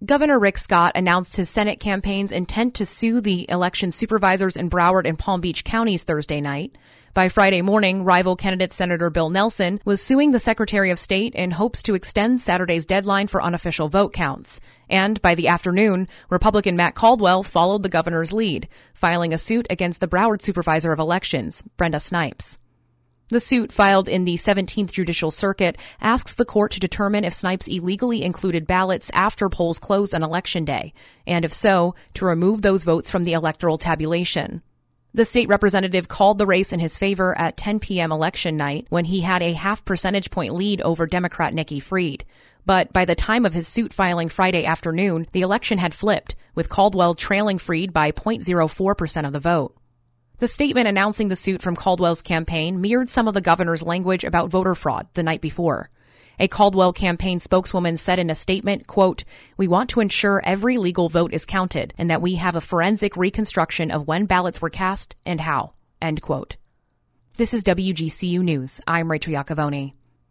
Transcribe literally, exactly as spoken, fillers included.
Governor Rick Scott announced his Senate campaign's intent to sue the election supervisors in Broward and Palm Beach counties Thursday night. By Friday morning, rival candidate Senator Bill Nelson was suing the Secretary of State in hopes to extend Saturday's deadline for unofficial vote counts. And by the afternoon, Republican Matt Caldwell followed the governor's lead, filing a suit against the Broward Supervisor of Elections, Brenda Snipes. The suit, filed in the seventeenth Judicial Circuit, asks the court to determine if Snipes illegally included ballots after polls closed on Election Day, and if so, to remove those votes from the electoral tabulation. The state representative called the race in his favor at ten p.m. election night when he had a half percentage point lead over Democrat Nikki Fried. But by the time of his suit filing Friday afternoon, the election had flipped, with Caldwell trailing Fried by zero point zero four percent of the vote. The statement announcing the suit from Caldwell's campaign mirrored some of the governor's language about voter fraud the night before. A Caldwell campaign spokeswoman said in a statement, quote, "We want to ensure every legal vote is counted and that we have a forensic reconstruction of when ballots were cast and how," end quote. This is W G C U News. I'm Rachel Iacovone.